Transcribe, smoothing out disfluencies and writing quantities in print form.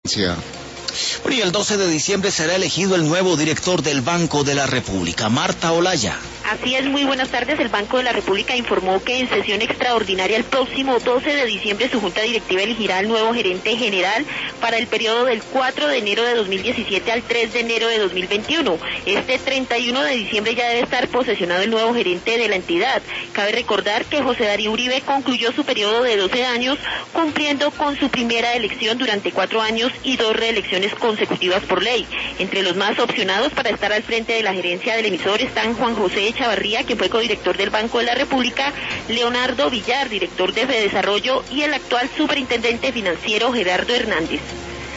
Bueno, y el 12 de diciembre será elegido el nuevo director del Banco de la República, Marta Olaya. Así es, muy buenas tardes. El Banco de la República informó que en sesión extraordinaria el próximo 12 de diciembre su Junta Directiva elegirá al nuevo gerente general para el periodo del 4 de enero de 2017 al 3 de enero de 2021. Este 31 de diciembre ya debe estar posesionado el nuevo gerente de la entidad. Cabe recordar que José Darío Uribe concluyó su periodo de 12 años, cumpliendo con su primera elección durante 4 años y 2 reelecciones consecutivas por ley. Entre los más opcionados para estar al frente de la gerencia del emisor están Juan José Chavarría, quien fue codirector del Banco de la República, Leonardo Villar, director de Fedesarrollo, y el actual superintendente financiero Gerardo Hernández.